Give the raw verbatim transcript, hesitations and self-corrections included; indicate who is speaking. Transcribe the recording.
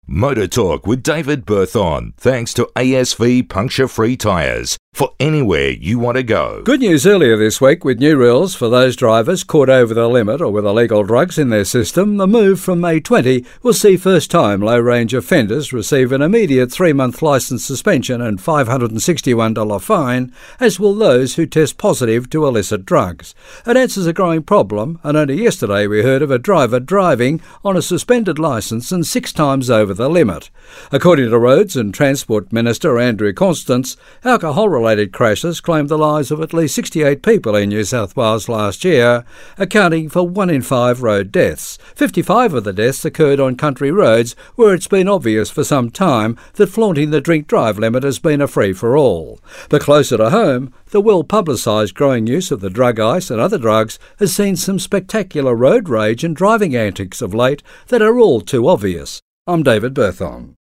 Speaker 1: Motor Talk with David Berthon, thanks to A S V puncture-free tyres for anywhere you want to go.
Speaker 2: Good news earlier this week with new rules for those drivers caught over the limit or with illegal drugs in their system. The move from May twentieth will see first-time low-range offenders receive an immediate three-month licence suspension and five hundred sixty-one dollars fine, as will those who test positive to illicit drugs. It answers a growing problem, and only yesterday we heard of a driver driving on a suspended licence and six times over the limit. According to Roads and Transport Minister Andrew Constance, alcohol-related crashes claimed the lives of at least sixty-eight people in New South Wales last year, accounting for one in five road deaths. fifty-five of the deaths occurred on country roads where it's been obvious for some time that flaunting the drink-drive limit has been a free-for-all. But closer to home, the well-publicised growing use of the drug ice and other drugs has seen some spectacular road rage and driving antics of late that are all too obvious. I'm David Berthon.